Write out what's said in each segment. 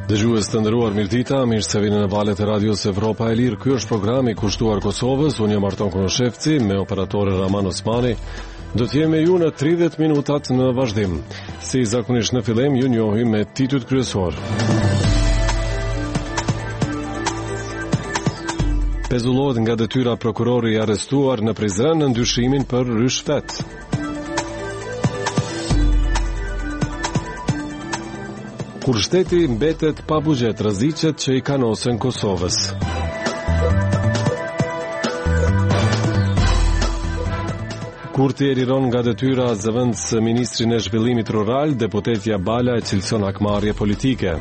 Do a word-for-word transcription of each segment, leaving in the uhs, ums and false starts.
Dëgjues të nderuar, mirëdita, mirë se vini në valët e radios Evropa e Lirë. Ky është programi i kushtuar Kosovës. Unë jam Arton Konoshevci me operatorën Raman Osmani. Do të jemi me ju në tridhjetë minutat në vazhdim. Si zakonisht në fillim, ju njohim me titujt kryesor. Pezullohet nga detyra prokurori i arrestuar në Prizren në ndyshimin për rishfet. Kur shteti mbetet pa buxhet, rreziqet që i kanosen Kosovës. Kurti e liron nga detyra zëvendës ministrin e zhvillimit rural, deputetja Bala e cilëson hakmarrje politike.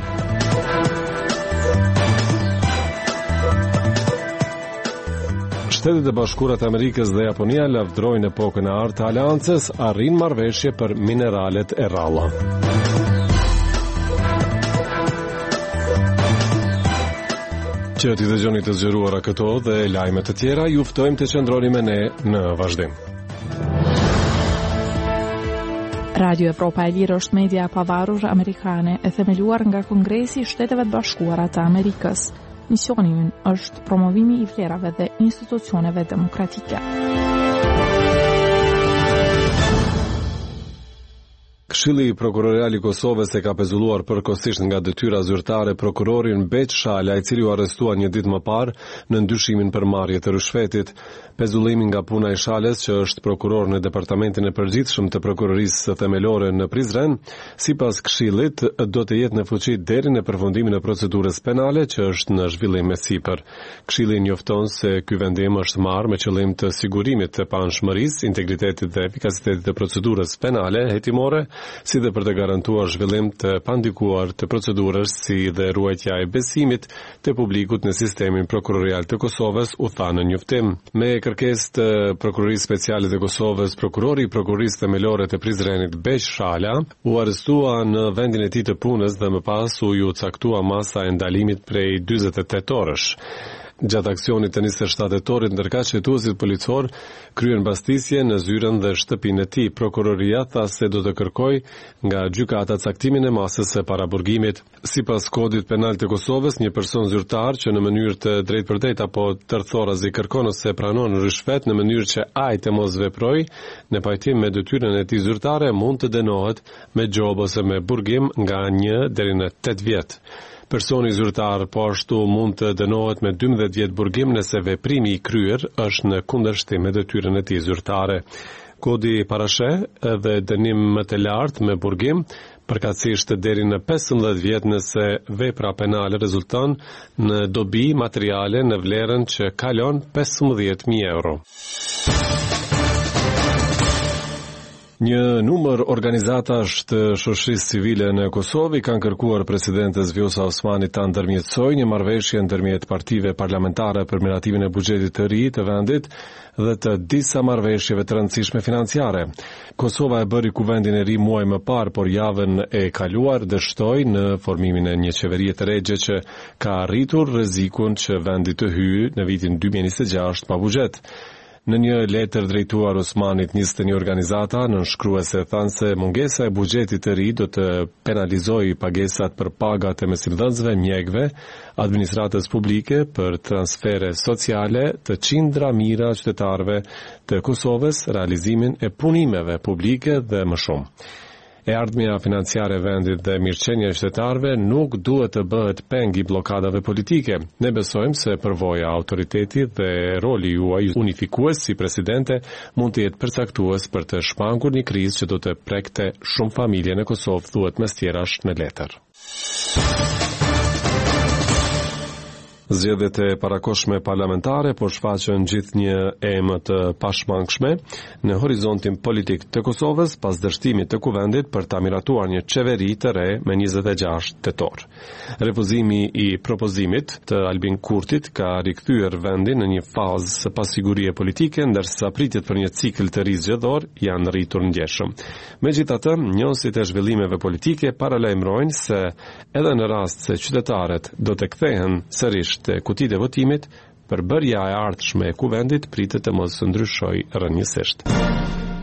Shtetet e Bashkuara të Amerikës dhe Japonia lavdrojnë epokën e artë të aleancës, arrin marrëveshje për mineralet e rralla. Që t'i dëgjoni të zgjeruara këto dhe lajmet të tjera, ju ftojmë të qëndroni me ne në vazhdim. Radio Evropa e Lirë është media e pavarur amerikane e themeluar nga Kongresi i Shteteve të Bashkuara të Amerikës. Misioni i ynë është promovimi i vlerave dhe institucioneve demokratike. Këshilli Prokurorial i Kosovës e ka pezulluar përkohësisht nga detyra zyrtare prokurorin Beq Shala, i cili u arrestua një ditë më parë në ndyshimin për marrje të rishfetit. Pezullimi nga puna i Shalës, që është prokuror në departamentin e përgjithshëm të prokurorisë themelore në Prizren, sipas këshillit do të jetë në fuqi deri në përfundimin e procedurës penale që është në zhvillim me sipër. Këshilli njofton se ky vendim është marrë me qëllim të sigurimit të panshmërisë, integritetit dhe efikasitetit të procedurës penale hetimore, si dhe për të garantuar zhvillim të pandikuar të procedurës, si dhe ruajtja e besimit të publikut në sistemin prokurorial të Kosovës, u tha në njoftim. Me kërkesë të Prokurorisë Speciale të Kosovës, prokurori i Prokurorisë Themelore të Prizrenit Beq Shala u arrestua në vendin e tij të punës dhe më pas u ju caktua masa e ndalimit prej dyzet e tetë orësh. Gjatë aksionit të njëzet e shtatë tetorit, ndërkaq hetuesit policor kryen mbastisje në zyrën dhe shtëpinë e tij. Prokuroria tha se do të kërkojë nga gjykata caktimin e masës së paraburgimit. Sipas kodit penal të Kosovës, një person zyrtar që në mënyrë të drejtpërdrejtë apo tërthorazi kërkon ose pranon rishfet në mënyrë që ai të mos veprojë në pajtim me detyrën e tij zyrtare, mund të dënohet me gjobë ose me burgim nga një deri në tetë vjet. Personi zyrtar po ashtu mund të dënohet me dymbëdhjetë vjet burgim nëse veprimi i kryer është në kundërshtim me detyrën e tij zyrtare. Kodi parasheh edhe dënim më të lartë me burgim, përkatësisht deri në pesëmbëdhjetë vjet nëse vepra penale rezulton në dobi materiale në vlerën që kalon pesëmbëdhjetë mijë euro. Një numër organizatash të shoqërisë civile në Kosovë kanë kërkuar presidentes Vjosa Osmani ta ndërmjetësojë një marrëveshje ndërmjet partive parlamentare për miratimin e buxhetit të ri të vendit dhe të disa marrëveshjeve të rëndësishme financiare. Kosova e bëri kuvendin e ri muaj më parë, por javën e kaluar dështoi në formimin e një qeverie të regje që ka arritur rrezikun që vendi të hyjë në vitin dy mijë e njëzet e gjashtë pa buxhet. Në një letër drejtuar Osmanit, njëzet e një organizata nënshkruese thanë se mungesa e buxhetit të ri do të penalizojë pagesat për pagat e mesimdhënësve, mjekëve, administratës publike, për transfere sociale të qindra mijëra qytetarëve të Kosovës, realizimin e punimeve publike dhe më shumë. E ardhmja financiare e vendit dhe mirëqenia e qytetarëve nuk duhet të bëhet peng i bllokadave politike. Ne besojmë se përvoja e autoritetit dhe roli juaj unifikues si presidente mund të jetë përcaktues për të shpangur një krizë që do të prekte shumë familje në Kosovë, thuhet mes tjerash në letër. Zgjedhjet e parakohshme parlamentare po shfaqën gjithnjë emë të pashmangshme në horizontin politik të Kosovës pas dështimit të kuvendit për ta miratuar një qeveri të re me njëzet e gjashtë tetor. Refuzimi i propozimit të Albin Kurtit ka rikthyer vendin në një fazë pasigurie politike, ndërsa pritjet për një cikël të ri zgjedhor janë rritur ndjeshëm. Megjithatë, njohësit e zhvillimeve politike paralajmërojnë se edhe në rast se qytetarët do të kthehen sërish të kutitë e votimit, përbërja e ardhshme e kuvendit pritet të mos ndryshojë rrënjësisht.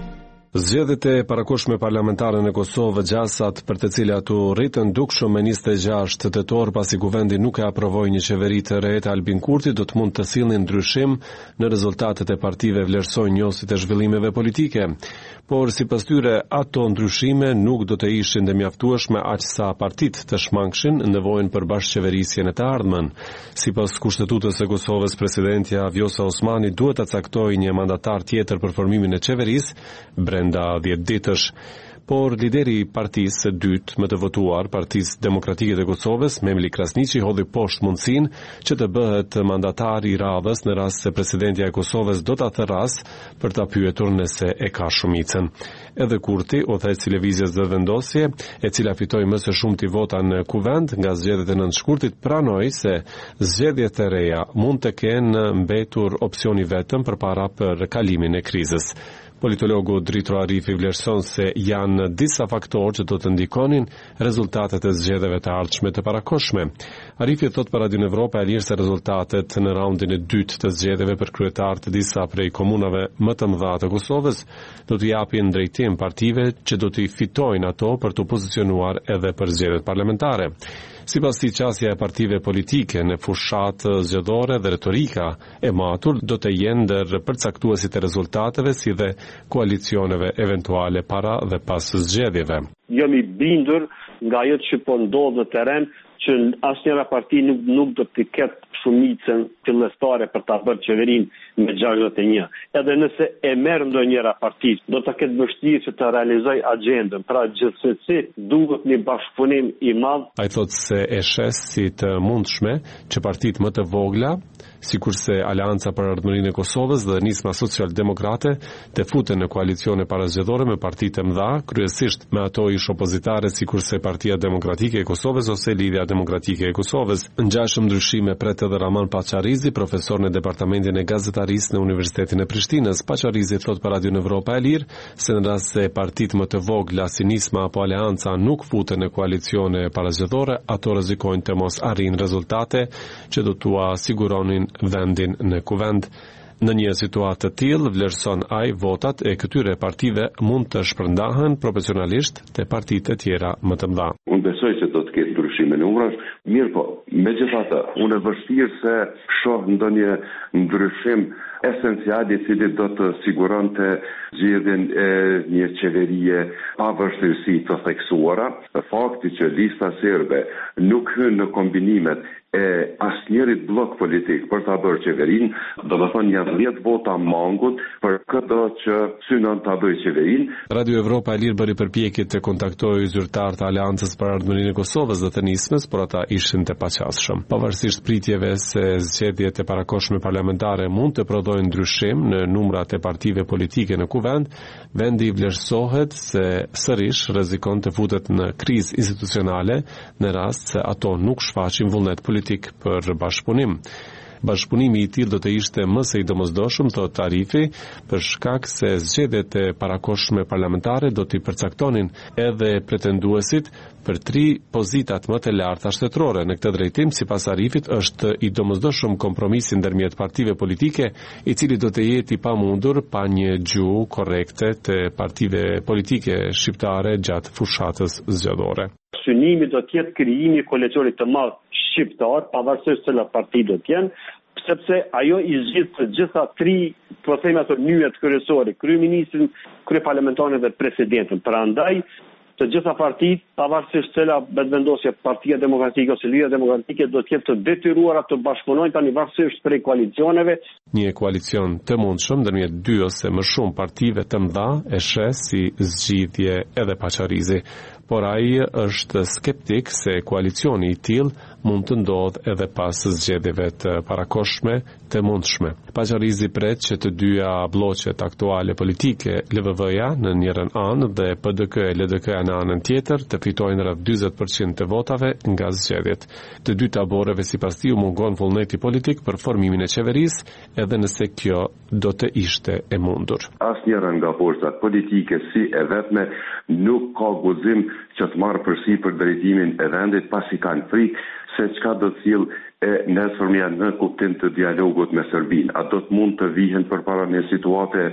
Zgjedhjet e parakohshme parlamentare në Kosovë gjasat për të cilat u rritën dukshëm me njëzet e gjashtë tetor pasi kuvendi nuk e aprovoi një qeveri të re të Albin Kurti do të mund të sillnin ndryshim në rezultatet e partive vlerësojnë njohësit e zhvillimeve politike. Por sipas tyre ato ndryshime nuk do të ishin të mjaftueshme aq sa partitë të shmangshin nevojën për bashkëqeverisjen e të ardhmen. Sipas kushtetutës së Kosovës, presidentja Vjosa Osmani duhet të caktojë një mandatar tjetër për formimin e qeverisë brenda dhjetë ditësh. Por lideri i partisë së dytë më të votuar, Partisë Demokratike të Kosovës, Memli Krasniqi, hodhi poshtë mundësinë që të bëhet mandatar i radhës në rast se presidentja e Kosovës do ta therras për ta pyetur nëse e ka shumicën. Edhe Kurti, u tha televizjes dhe vendosje, e cila fitoi më së shumti vota në kuvend nga zgjedhjet e nëntë shkurtit, pranoi se zgjedhjet e reja mund të kenë mbetur opsioni vetëm përpara për kalimin e krizës. Politologu Dritro Arifi vlerëson se janë disa faktorë që do të ndikonin rezultatet e zgjedhjeve të ardhshme të parakohshme. Arifi thot për Radion Evropa e Lirë se rezultatet në raundin e dytë të zgjedhjeve për kryetar të disa prej komunave më të mëdha të Kosovës do të japin drejtim partive që do të fitojnë ato për të pozicionuar edhe për zgjedhjet parlamentare. Sipas tij, qasja e partive politike në fushatë zgjedhore dhe retorika e matur do të jenë ndër përcaktuesit e rezultateve si dhe koalicioneve eventuale para dhe pas zgjedhjeve. Jam i bindur nga ajo që po ndodh në terren që asnjëra parti nuk, nuk do të ketë shumicën fillestare për ta bërë qeverinë me gjashtëdhjetë e një. Edhe nëse e merr ndonjëra parti, do të ketë vështirësi që të realizojë agjendën. Pra gjithsesi duhet një bashkëpunim i madh. Ai thotë se e shes si të mundshme që partitë më të vogla, sikurse Aleanca për Ardhmërinë e Kosovës dhe Nisma Social-Demokrate, të futen në koalicione parazgjedhore me partitë e mëdha, kryesisht me ato ish opozitare sikurse Partia Demokratike e Kosovës ose Lidhja Demokratike e Kosovës. Ngjashëm ndryshime pret edhe Raman Paçarizi, profesor në Departamentin e Gazetarisë në Universitetin e Prishtinës. Paçarizi thot për Radion Evropa e Lirë se në rast se partitë më të vogla si Nisma apo Aleanca nuk futen në koalicione parazgjedhore, ato rrezikojnë të mos arrijnë rezultate që do t'ua siguronin vendin në kuvend. Në një situatë të tillë, vlerëson ai votat e këtyre partive mund të shpërndahen profesionalisht te partitë e tjera më të mëdha. Unë besoj se do të ketë ndryshime në numrash, mirë po, megjithatë, unë e vështirë se shoh ndonjë ndryshim esencial i cili do të siguronte zgjedhjen e një qeverie pa vështirësi të theksuara. Fakti që lista serbe nuk hyn në kombinimet e asnjërit blok politik për ta bërë qeverinë, do të thonë janë dhjetë vota mangut për këtë që synon ta bëjë qeverinë. Radio Evropa e Lirë bëri përpjekje të kontaktojë zyrtar të Aleancës për Ardhmërinë e Kosovës dhe të Nismës, por ata ishin të paqasshëm. Pavarësisht pritjeve se zgjedhjet e parakohshme parlamentare mund të prodhojnë ndryshim në numrat e partive politike në kuvend, vendi vlerësohet se sërish rrezikon të futet në krizë institucionale në rast se ato nuk shfaqin vullnet politik për bashkëpunim. Bashkëpunimi i tillë do të ishte më së i domosdoshëm, thot Arifi, për shkak se zgjedhjet e parakohshme parlamentare do t'i përcaktonin edhe pretenduesit për tri pozitat më të larta shtetërore. Në këtë drejtim, sipas Arifit, është i domosdoshëm kompromisi ndërmjet partive politike, i cili do të jetë i pamundur pa një gjuhë korrekte të partive politike shqiptare gjatë fushatës zgjedhore. Synimi do të jetë krijimi i kolegionit të madh shqiptar, pavarësisht se la parti do të jenë, sepse ajo i zgjidh të gjitha tri, po them ato nyjet kryesore, kryeministrin, kryeparlamentarin dhe presidentin. Prandaj të gjitha partitë, pavarësisht se la vendosja Partia Demokratike ose Lidhja Demokratike do të jetë të detyruara të bashkëpunojnë tani varësisht prej koalicioneve. Një koalicion të mundshëm ndërmjet dy ose më shumë partive të mëdha e shes si zgjidhje edhe Paçarizi. Por ai është skeptik se koalicioni i tillë mund të ndodhë edhe pas zgjedhjeve të parakohshme të mundshme. Paçarizi pret që të dyja blloqet aktuale politike, L V V-ja në njërin anë dhe P D K e L D K-ja në anën tjetër, të fitojnë rreth dyzet përqind të votave nga zgjedhjet. Të dy taboreve sipas tij u mungon vullneti politik për formimin e qeverisë, edhe nëse kjo do të ishte e mundur. Asnjëra nga forcat politike si e vetme nuk ka guzim që të marrë përsipër drejtimin e vendit pasi kanë frikë se çka do të sjellë e nesërmja në kuptim të dialogut me Serbinë. A do të mund të vihen përpara një situate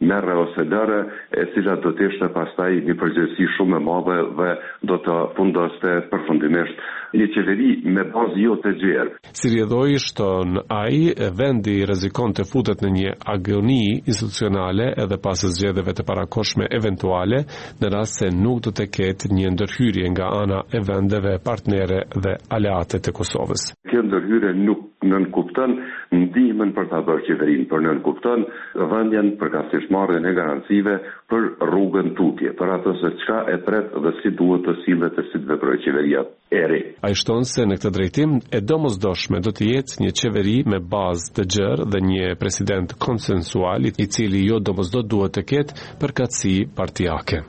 merre ose lëre, e cila do të ishte pastaj një përgjegjësi shumë e madhe dhe do të fundoste përfundimisht një qeveri me bazë jo të gjerë. Si rjedhoi shton ai, vendi rrezikon të futet në një agoni institucionale edhe pas zgjedhjeve të parakoshme eventuale, në rast se nuk do të ketë një ndërhyrje nga ana e vendeve partnere dhe aleate të Kosovës. Kjo ndërhyrje nuk nënkupton ndihmën për ta bërë qeverinë, por nënkupton dhënien përkatësishmarrjen e garancive për rrugën tutje, për ato se çka e pret dhe si duhet të sillet e si të veprojë qeveria e re. Ai shton se në këtë drejtim e domosdoshme do të jetë një qeveri me bazë të gjerë dhe një president konsensual i cili jo domosdoshmë duhet të ketë përkatësi partijake.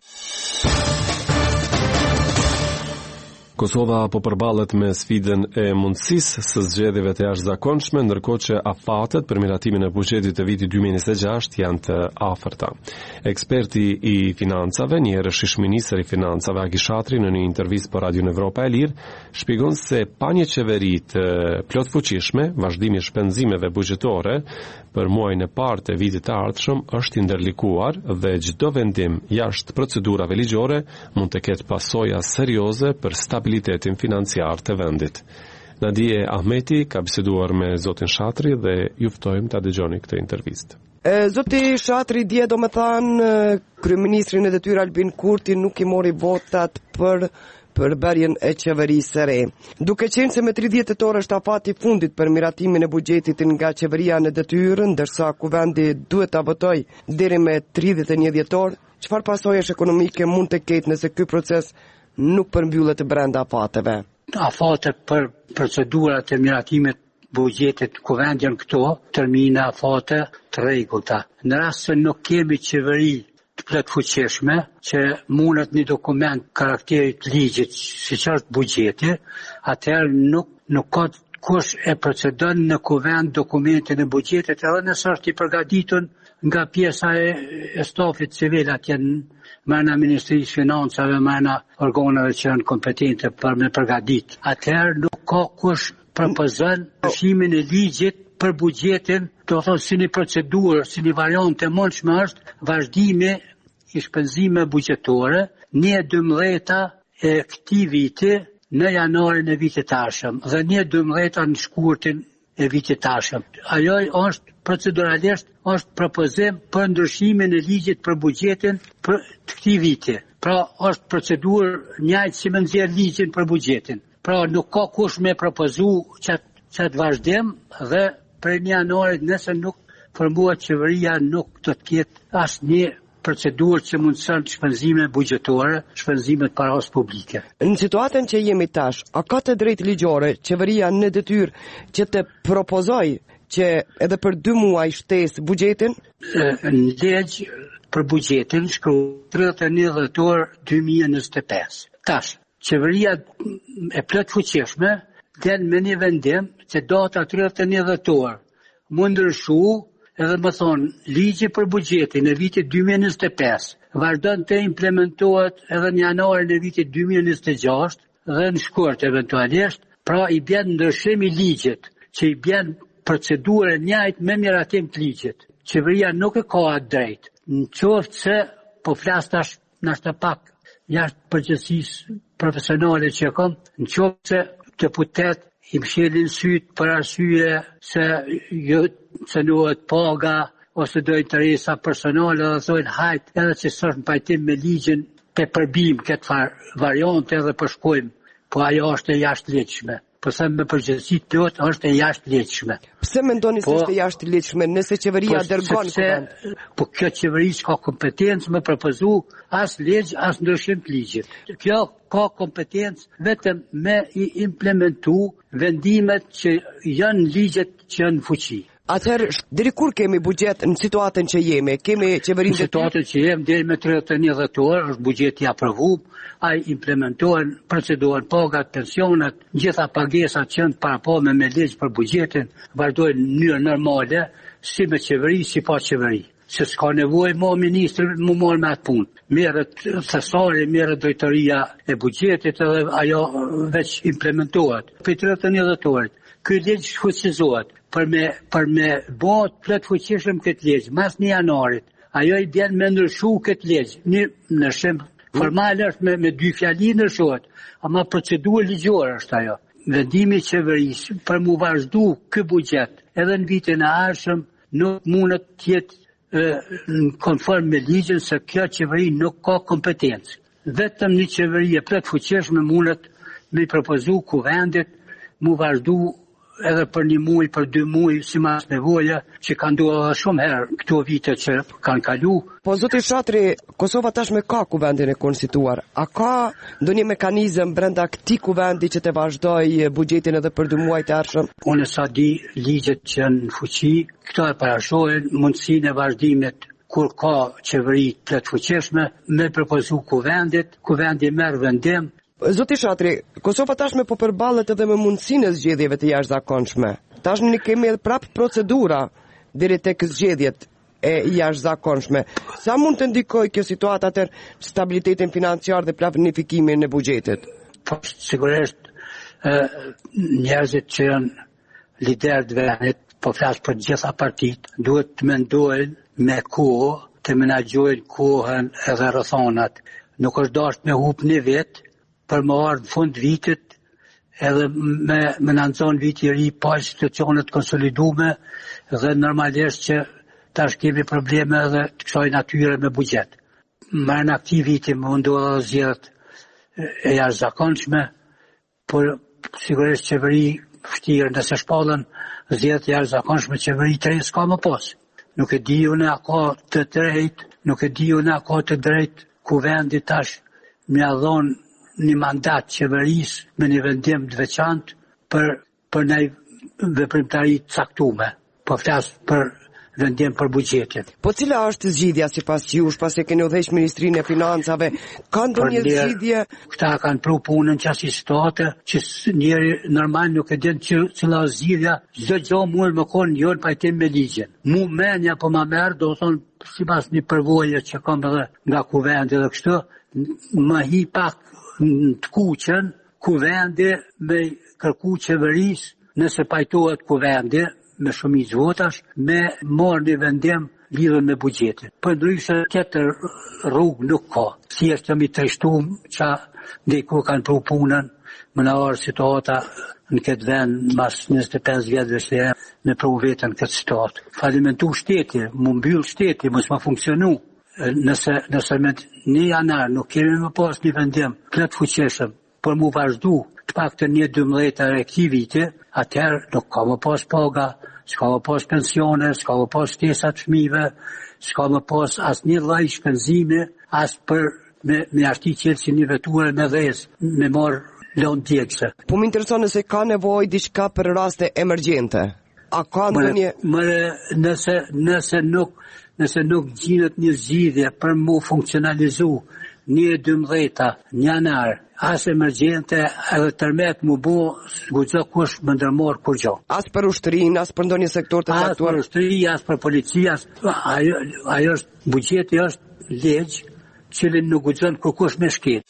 Kosova po përballet me sfidën e mundësisë së zgjedhjeve të jashtëzakonshme, ndërkohë që afatet për miratimin e buxhetit të vitit dy mijë e njëzet e gjashtë janë të afërta. Eksperti i financave, një herësh ish-ministër i financave Agi Shatri, në një intervistë për Radio Evropa e Lirë, shpjegon se pa një qeveri të plotfuqishme, vazhdimi i shpenzimeve buxhetore për muajin e parë të vitit të ardhshëm është i ndërlikuar dhe çdo vendim jashtë procedurave ligjore mund të ketë pasoja serioze për stabilitetin financiar të vendit. Nadije Ahmeti ka biseduar me zotin Shatri dhe ju ftojmë ta dëgjoni këtë intervistë. Zoti Shatri, dje do me thanë, kryeministri në detyrë Albin Kurti nuk i mori votat për për bërjen e qeverisë së re. Duke qenë se me tridhjetë tetor është afati fundit për miratimin e buxhetit nga qeveria në detyrë, ndërsa kuvendi duhet ta votojë deri me tridhjetë e një dhjetor, çfarë pasojësh ekonomike mund të ketë nëse ky proces nuk përmbyllet të brenda afateve? Afatet për procedurat e miratimit buxhetit kuvendi janë këto, termina afate të rregullta. Në rast se nuk kemi qeveri të plotfuqishme që mundet një dokument karakterit ligjit si që është buxheti, atëherë nuk nuk ka kush e procedon në kuvend dokumentin e buxhetit, edhe nëse është i përgatitur nga pjesa e, e stafit civil atje mëna Ministrisë Financave, mëna organeve që janë kompetente për me përgatit. Atëherë nuk ka kush propozon ndryshimin e ligjit për buxhetin, do të thonë si një procedurë, si një variant e mundshme është vazhdimi i shpenzimeve buxhetore një e dymbëdhjetë e këtij viti në janarin e vitit të ardhshëm dhe një e dymbëdhjetë në shkurtin e vitit të ardhshëm. Ajo është proceduralisht është propozim për ndryshimin e ligjit për buxhetin për të këtij viti. Pra është procedurë njëjtë si me nxjerr ligjin për buxhetin. Pra nuk ka kush me propozu çat çat vazhdim dhe për një janarit nëse nuk formohet qeveria nuk do të ketë asnjë procedurë që mundson shpenzime buxhetore, shpenzime të paras publike. Në situatën që jemi tash, a ka të drejtë ligjore qeveria në detyrë që të propozoj që edhe për dy muaj shtesë buxhetin? Në ligj për buxhetin shkruaj tridhjetë e një dhjetor dy mijë e njëzet e pesë. Tash, qeveria e plotfuqishme del me një vendim që data tridhjetë e një dhjetor mund ndryshu edhe më thonë, ligji për buxhetin e vitit dy mijë e njëzet e pesë vazhdon të implementohet edhe në janarin e vitit dy mijë e njëzet e gjashtë dhe në shkurt eventualisht, pra i bën ndryshim i ligjit, që i bën procedurë njëjtë me miratim të ligjit. Qeveria nuk e ka atë drejt. Në qoftë se po flas tash nështë pak jashtë përgjegjësisë profesionale që kam, në qoftë se deputet i mshelin syt për arsye se jo cënohet paga ose do interesa personale dhe thonë hajt edhe që s'është në pajtim me ligjin pe përbim këtë far variante edhe përshkojmë, po ajo është e jashtëligjshme. Po sa me përgjegjësi plot është e jashtëligjshme. Pse mendoni se është e jashtëligjshme nëse qeveria dërgon kuvend? Po kjo qeveri ka kompetencë me propozu as ligj as ndryshim të ligjit. Kjo ka kompetencë vetëm me i implementu vendimet që janë ligjet që janë në fuqi. Atëherë, deri kur kemi buxhet në situatën që jemi? Kemi qeverinë në situatën që jemi deri me tridhjetë e një dhjetor, është buxheti i aprovuar, ai implementohen procedurën pagat, pensionet, gjitha pagesat që janë paraporme me ligj për buxhetin, vazhdojnë në mënyrë normale, si me qeveri, si pa qeveri. Se s'ka nevojë më ministri më marrë me atë punë. Merret thesari, merret drejtoria e buxhetit edhe ajo veç implementohet. Për tridhjetë e një dhjetorit, ky ligj fuqizohet për me për me bëhet plot fuqishëm këtë ligj mas një janarit. ajo i bjen me ndryshu këtë ligj. Një ndryshim formal është me, me dy fjali ndryshohet, ama procedurë ligjore është ajo. Vendimi i qeverisë për mu vazhdu ky buxhet edhe në vitin e ardhshëm nuk mundet të jetë në konform me ligjin se kjo qeveri nuk ka kompetencë. Vetëm një qeveri e plot fuqishme mundet me i propozu kuvendit mu vazhdu edhe për një muaj, për dy muaj, si mas nevoja, që kanë duhet shumë herë këto vite që kanë kalu. Po, zoti Shatri, Kosova tashme ka kuvendin e konstituar. A ka ndonjë mekanizëm brenda këtij kuvendi që të vazhdoj buxhetin edhe për dy muajt e ardhshëm? Unë sa di ligjet që në fuqi, këto e parashojnë mundësinë e vazhdimit kur ka qeveri plot fuqishme, me propozu kuvendit, kuvendi merr vendim. Zoti Shatri, Kosova tashme po përballet edhe me mundësinë e zgjedhjeve të jashtëzakonshme. Tashmë ne kemi edhe prap procedura deri tek zgjedhjet e jashtëzakonshme. Sa mund të ndikojë kjo situatë atë stabilitetin financiar dhe planifikimin e buxhetit? Po sigurisht njerëzit që janë liderë të vendit, po flas për gjitha partitë, duhet të mendojnë me kohë, të menaxhojnë kohën edhe rrethonat. Nuk është dashur me hub një vit për më ardhë në fund vitit edhe me, me nëndzon vit i ri pa institucionet konsolidume dhe normalisht që tash kemi probleme edhe të kësaj natyre me buxhet. Marrën në aktiv viti më mundohë edhe zgjedhjet e jashtëzakonshme, por sigurisht qeveri vështirë nëse shpallën zgjedhjet e jashtëzakonshme qeveri të re s'ka më pas. Nuk e di unë a ka të drejt, nuk e di unë a ka të drejt kuvendi tash më dhon një mandat qeverisë me një vendim të veçantë për, për një veprimtari të caktuar. Po flas për vendim për buxhetin. Po cila është zgjidhja sipas jush, pasi e keni udhëheq Ministrinë e Financave? Ka ndonjë zgjidhje? Këta kanë pru punën qasi state, që njeri normal nuk e din që cila zgjidhja, çdo gjë mund më kon jo në pajtim me ligjin. Mu menja po ma merr, do thonë sipas një përvojë që kam edhe nga kuvendi dhe kështu, më hi pak të kuqen, kuvendi me kërku qeverisë, nëse pajtohet kuvendi me shumicë votash, me marrë një vendim lidhur me buxhetin. Për ndryshe tjetër rrugë nuk ka. Si është jam i trishtuar që diku kanë pru punën, më na orë situata në këtë vend mas njëzet e pesë vjetëve se me pru vetën këtë situatë. Falimentu shteti, më mbyll shteti, mos ma funksionu. Nëse, nëse me një janar nuk kemi më pas një vendim plot fuqishëm për mu vazhdu të pak të një dymbëdhjetë e këtij viti, atëherë nuk ka më pas paga, s'ka më pas pensione, s'ka më pas ftesa të fëmijëve, s'ka më pas asnjë lloj shpenzimi, as për me, me arti qelsi një vetuar me dhez, me marr lon djegse. Po më intereson nëse ka nevojë diçka për raste emergjente. A ka ndonjë? Mëre, nëse, nëse nuk nëse nuk gjinet një zgjidhje për mu funksionalizu një dymbëdhjetë një janar, as emergjente edhe tërmet mu bu guxo kush më ndërmor kur gjo. As për ushtrin, as për ndonjë sektor të caktuar. As për ushtri, as për policia, ajo, ajo është buxheti është ligj, cilin nuk guxon kur kush me shkel.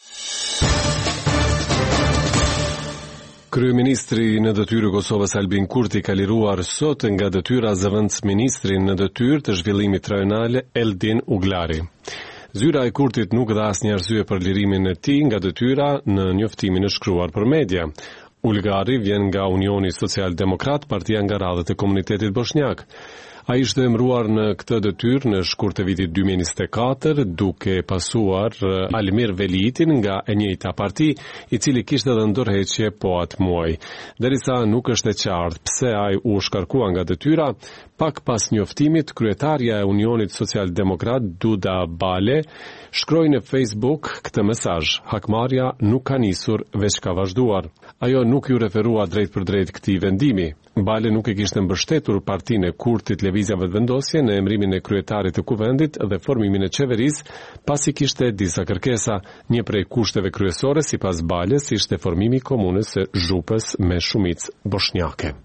Kryeministri në detyrë Kosovës Albin Kurti ka liruar sot nga detyra zëvendësministrin në detyrë të zhvillimit rajonal Eldin Uglari. Zyra e Kurtit nuk dha asnjë arsye për lirimin e tij nga detyra në njoftimin e shkruar për media. Uglari vjen nga Unioni Social-Demokrat, partia nga radhët e komunitetit bosnjak. A ishte emëruar në këtë detyrë në shkurt të vitit dy mijë e njëzet e katër, duke pasuar Almir Velitin nga e njëjta parti, i cili kishte edhe ndërheqje po atë muaj. Derisa nuk është e qartë pse ai u shkarkua nga detyra, pak pas njoftimit, kryetarja e Unionit Social-Demokrat Duda Bale shkroi në Facebook këtë mesazh: hakmarrja nuk ka nisur, veç ka vazhduar. Ajo nuk ju referua drejt për drejt këtij vendimi. Bale nuk e kishte mbështetur partinë e Kurtit Lëvizjave të Vendosje në emrimin e kryetarit të kuvendit dhe formimin e qeverisë, pasi kishte disa kërkesa. Një prej kushteve kryesore sipas Bales ishte formimi i komunës së Zhupës me shumicë bosnjake.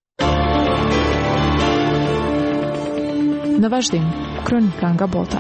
Në vazhdim, kronika nga bota.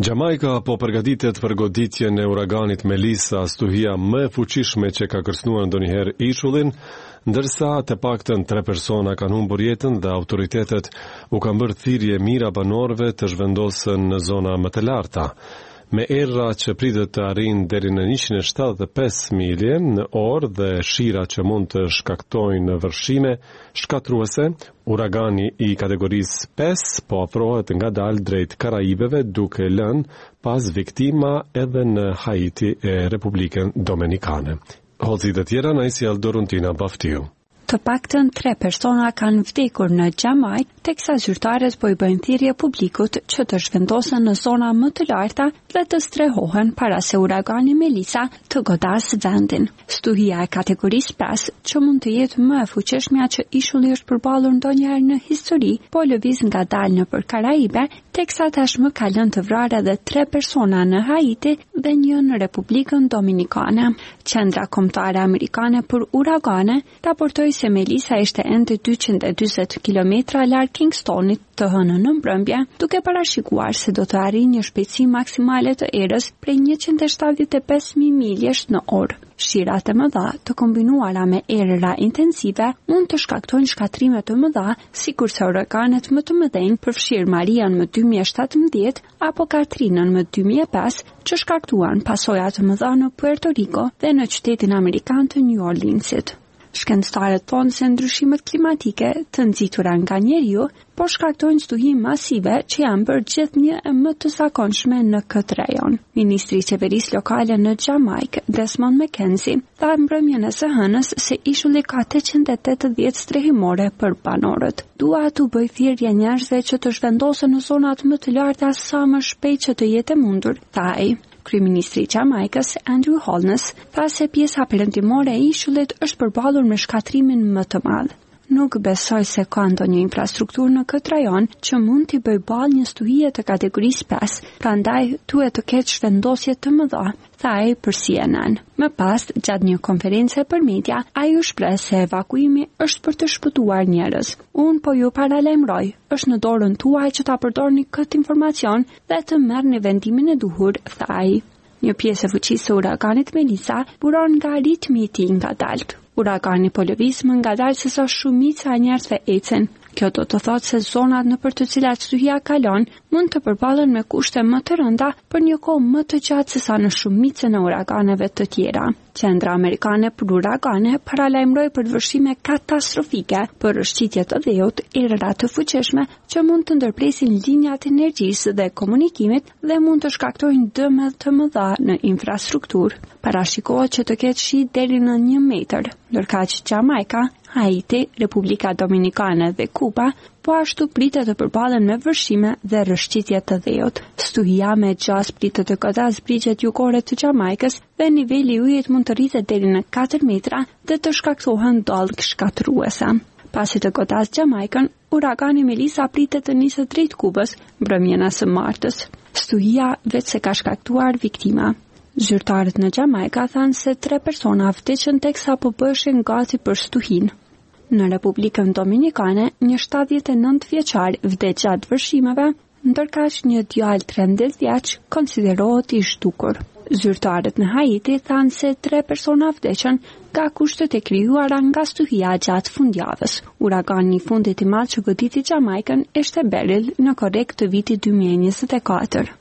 Jamajka po përgatitet për goditjen e uraganit Melissa, stuhia më e fuqishme që ka kërcënuar ndonjëherë ishullin, ndërsa të paktën tre persona kanë humbur jetën dhe autoritetet u kanë bërë thirrje mira banorëve të zhvendosën në zona më të larta. Me erra që pritet të arrijnë deri në njëqind e shtatëdhjetë e pesë milje në orë dhe shira që mund të shkaktojnë vërshime shkatruese, uragani i kategorisë pesë po afrohet ngadalë drejt Karaibeve duke lënë pas viktima edhe në Haiti e Republikën Dominikane. Hoxhit e tjera na i sjell Doruntina Baftiu. Të paktën tre persona kanë vdekur në Jamajkë, teksa zyrtarët po i bëjnë thirrje publikut që të zhvendosen në zona më të larta dhe të strehohen para se uragani Melissa të godasë vendin. Stuhia e kategorisë pesë, që mund të jetë më e fuqishmja që ishulli është përballur ndonjëherë në histori, po lëviz ngadalë nëpër Karaibe, teksa tashmë ka lënë të vrarë edhe tre persona në Haiti dhe një në Republikën Dominikane. Qendra Kombëtare Amerikane për Uragane raportoi se Melissa ishte ende dyqind e dyzet kilometra larg Kingstonit të hënën në mbrëmje, duke parashikuar se do të arrijë një shpejtësi maksimale të erës prej njëqind e shtatëdhjetë e pesë mijë miljesh në orë. Shirat e mëdha të kombinuara me erëra intensive mund të shkaktojnë shkatrime të mëdha, sikurse uraganet më të mëdhenj përfshirë Marian më dy mijë e shtatëmbëdhjetë apo Katrinën më dy mijë e pesë, që shkaktuan pasoja të mëdha në Puerto Rico dhe në qytetin amerikan të New Orleansit. Shkencëtarët thonë se ndryshimet klimatike të nxitura nga njeriu po shkaktojnë stuhi masive që janë bërë gjithnjë e më të zakonshme në këtë rajon. Ministri i qeverisë lokale në Jamajkë, Desmond McKenzie, tha mbrëmjen e së hënës se ishulli ka tetëqind e tetëdhjetë strehimore për banorët. Dua t'u bëj thirrje njerëzve që të zhvendosen në zonat më të larta sa më shpejt që të jetë e mundur, tha ai. Kryeministri i Jamajkës, Andrew Holness, tha se pjesa perëndimore e ishullit është përballur me shkatrimin më të madh. Nuk besoj se ka ndonjë infrastrukturë në këtë rajon që mund t'i bëjë ballë një stuhie të kategorisë pesë, prandaj duhet të ketë zhvendosje të mëdha, tha ai për C N N. Më pas, gjatë një konference për media, ai u shpreh se evakuimi është për të shpëtuar njerëz. Unë po ju paralajmëroj, është në dorën tuaj që ta përdorni këtë informacion dhe të merrni vendimin e duhur, tha ai. Një pjesë e fuqisë së uraganit Melissa buron nga ritmi i tij ngadalt. Uragani po lëviz më ngadalë se sa shumica e njerëzve ecën. Kjo do të thotë se zonat nëpër të cilat stuhia kalon mund të përballen me kushte më të rënda për një kohë më të gjatë se sa në shumicën e uraganeve të tjera. Qendra Amerikane për Uragane paralajmëroi për vërshime katastrofike për rrëshqitje të dheut, erëra të fuqishme që mund të ndërpresin linjat e energjisë dhe komunikimit dhe mund të shkaktojnë dëme të mëdha në infrastrukturë. Parashikohet që të ketë shi deri në një metër, ndërkaq Jamajka, Haiti, Republika Dominikane dhe Kuba po ashtu pritet të përballen me vërshime dhe rrëshqitje të dheut. Stuhia me gjas pritet të godasë brigjet jugore të Jamajkës dhe niveli i ujit mund të rritet deri në katër metra dhe të shkaktohen dallgë shkatruese. Pasi të godasë Jamajkën, uragani Melissa pritet të nisë drejt Kubës mbrëmjen e së martës. Stuhia vetë se ka shkaktuar viktima. Zyrtarët në Jamajka thanë se tre persona vdiqën teksa po bëshin gati për stuhinë. Në Republikën Dominikane, një shtatëdhjetë e nëntë vjeçar vdes gjatë vërshimeve, ndërkaq një djalë tridhjetë vjeç konsiderohet i zhdukur. Zyrtarët në Haiti thanë se tre persona vdeqën nga kushtet e krijuara nga stuhia gjatë fundjavës. Uragani i fundit i madh që goditi Jamajkën ishte Beryl në korrekt të vitit dy mijë e njëzet e katër.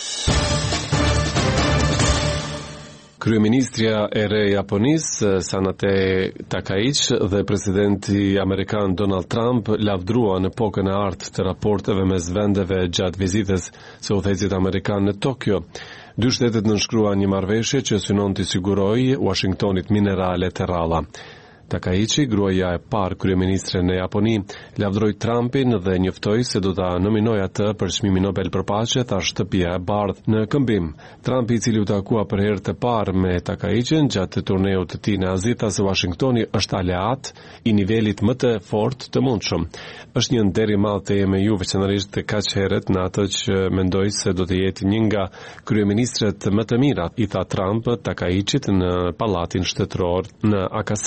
Kryeministria e re e Japonisë, Sanate Takaichi, dhe presidenti amerikan Donald Trump lavdruan epokën e artë të raporteve mes vendeve gjatë vizitës së udhëheqësit amerikan në Tokyo. Dy shtetet nënshkruan një marrëveshje që synon të sigurojë Washingtonit minerale të rralla. Takaichi, gruaja e parë kryeministre në Japoni, lavdroi Trumpin dhe njoftoi se do ta nominojë atë për çmimin Nobel për paqe, tha shtëpia e bardhë në këmbim. Trumpi, i cili u takua për herë të parë me Takaichin gjatë turneut të tij në Azi, tha se Washingtoni është aleat i nivelit më të fortë të mundshëm. Është një nder i madh të jemi ju, veçanërisht kaq herët në atë që mendoj se do të jetë një nga kryeministret më të mira, i tha Trump Takaichit në pallatin shtetëror në Akasaka.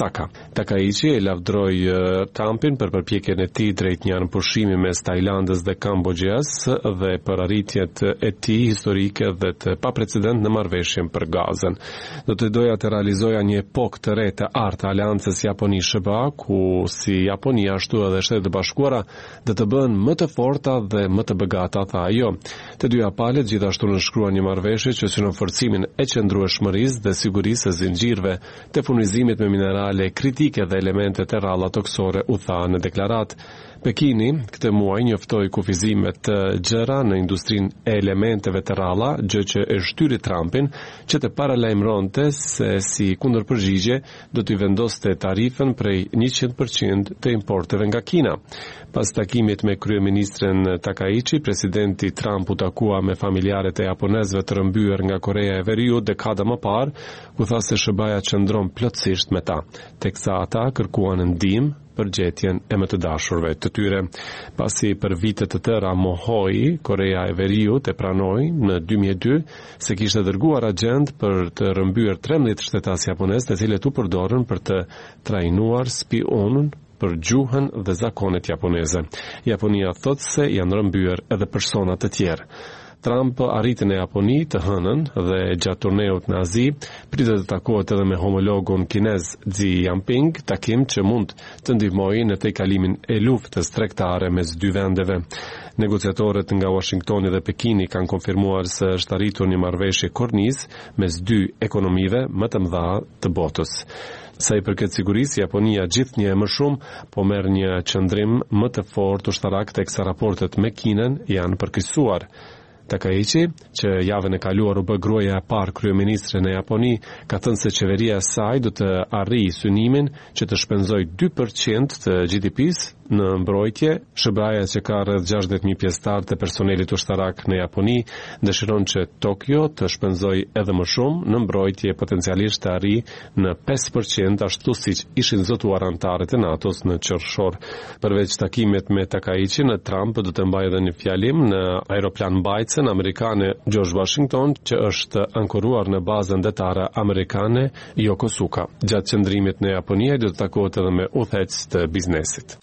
Takaichi e lavdroi Trumpin për përpjekjen e tij drejt një anëpushimi mes Tajlandës dhe Kambodgjës dhe për arritjet e tij historike dhe të paprecedent në marrëveshjen për gazën. Do të doja të realizoja një epokë të re të artë të aleancës Japoni-S B A, ku si Japonia ashtu edhe Shtetet e Bashkuara do të bëhen më të forta dhe më të begata, tha ajo. Të dyja palët gjithashtu nënshkruan një marrëveshje që synon forcimin e qëndrueshmërisë dhe sigurisë së zinxhirëve të furnizimit me minerale kritike dhe elemente të rralla toksore, u tha në deklarat. Pekini këtë muaj njoftoi kufizimet të gjëra në industrinë e elementeve të rralla, gjë që e shtyri Trumpin që të paralajmëronte se si kundërpërgjigje do t'i vendoste tarifën prej njëqind përqind të importeve nga Kina. Pas takimit me kryeministren Takaichi, presidenti Trump u takua me familjarët e japonezëve të rëmbyer nga Korea e Veriut dekada më parë, ku tha se S B A-ja qëndron plotësisht me ta, teksa ata kërkuan ndihmë për gjetjen e më të dashurve të tyre. Pasi për vite të tëra mohoi, Korea e Veriut e pranoi në dy mijë e dy se kishte dërguar agent për të rëmbyer trembëdhjetë shtetas japonez, të cilët u përdorën për të trajnuar spionun për gjuhën dhe zakonet japoneze. Japonia thot se janë rëmbyer edhe persona të tjerë. Trump arriti në Japoni të hënën dhe gjatë turneut në Azi pritet të takohet edhe me homologun kinez Xi Jinping, takim që mund të ndihmojë në tejkalimin e luftës tregtare mes dy vendeve. Negociatorët nga Washingtoni dhe Pekini kanë konfirmuar se është arritur një marrëveshje kornizë mes dy ekonomive më të mëdha të botës. Sa i përket sigurisë, Japonia gjithnjë e më shumë po merr një qëndrim më të fortë ushtarak teksa raportet me Kinën janë përkeqësuar. Takaichi, që javën e kaluar u bë gruaja e parë kryeministre në Japoni, ka thënë se qeveria e saj do të arrijë synimin që të shpenzojë dy përqind të G D P-s në mbrojtje. S B A-ja, që ka rreth gjashtëdhjetë mijë pjesëtar të personelit ushtarak në Japoni, dëshiron që Tokyo të shpenzojë edhe më shumë në mbrojtje, potencialisht të arrijë në pesë përqind, ashtu siç ishin zotuar anëtarët e NATO-s në qershor. Përveç takimit me Takaichi, në Trump do të mbajë edhe një fjalim në aeroplan mbajtësen amerikane George Washington, që është ankoruar në bazën detare amerikane Yokosuka. Gjatë qëndrimit në Japoni do të takohet edhe me udhëheqës të biznesit.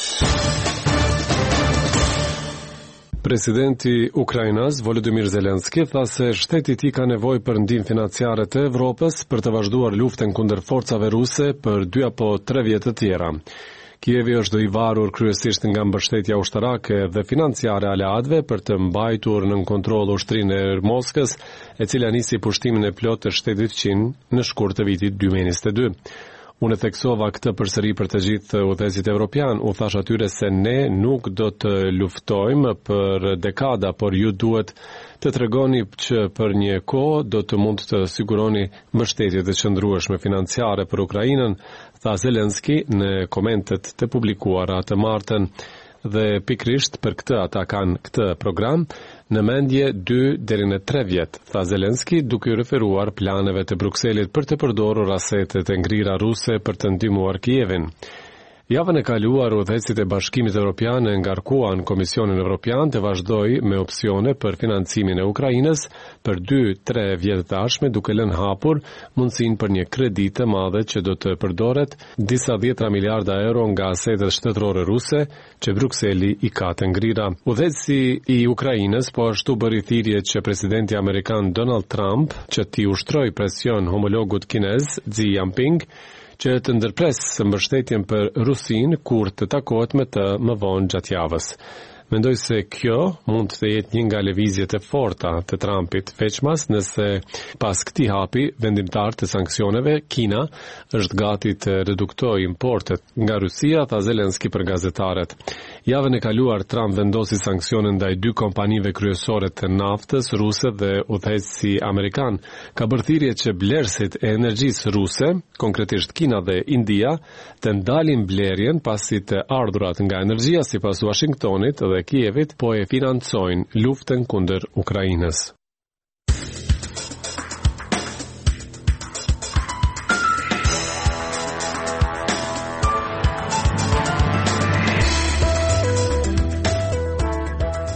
Presidenti Ukrainas Volodymyr Zelensky tha se shteti i tij ka nevojë për ndihmë financiare të Evropës për të vazhduar luftën kundër forcave ruse për dy apo tre vjet të tjera. Kievi është i varur kryesisht nga mbështetja ushtarake dhe financiare aleatëve për të mbajtur nën kontroll ushtrinë e Moskës, e cila nisi pushtimin e plotë të shtetit fqin në shkurt të vitit dy mijë e njëzet e dy. Unë theksova këtë përsëri për të gjithë udhëheqësit evropian, u thash atyre se ne nuk do të luftojmë për dekada, por ju duhet të tregoni që për një kohë do të mund të siguroni mbështetje të qëndrueshme financiare për Ukrainën, tha Zelensky në komentet të publikuara të martën. Dhe pikrisht për këtë ata kanë këtë program në mendje dy deri në tre vjet, tha Zelensky, duke u referuar planeve të Brukselit për të përdorur asetet e ngrira ruse për të ndihmuar Kievin. Javën e kaluar, udhëheqësit e Bashkimit Evropian e ngarkuan Komisionin Evropian të vazhdojë me opsione për financimin e Ukrainës për dy tre vjet të ardhshme, duke lënë hapur mundësinë për një kredi të madhe që do të përdoret disa dhjetra miliarda euro nga asetet shtetërore ruse që Brukseli i ka të ngrira. Udhëheqësi i Ukrainës po ashtu bëri thirrje që presidenti amerikan Donald Trump që t'i ushtrojë presion homologut kinez Xi Jinping që të ndërpresë mbështetjen për Rusinë kur të takohet me të më vonë gjatë javës. Mendoj se kjo mund të jetë një nga lëvizjet e forta të Trumpit, veçmas nëse pas këtij hapi vendimtar të sanksioneve, Kina është gati të reduktojë importet nga Rusia, tha Zelensky për gazetarët. Javën e kaluar Trump vendosi sanksione ndaj dy kompanive kryesore të naftës ruse dhe udhëheqësi amerikan. Ka bërë thirrje që blerësit e energjisë ruse, konkretisht Kina dhe India, të ndalin blerjen pasi të ardhurat nga energjia sipas Washingtonit dhe Kievit po e financojnë luftën kundër Ukrainës.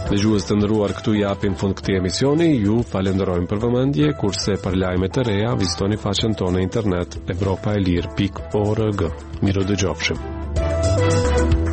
Dëgjues të nderuar, këtu japim fund këtij emisioni. Ju falenderojmë për vëmendje, kurse për lajme të reja vizitoni faqen tonë internet evropaelir pikë org. Miru dëgjofshim.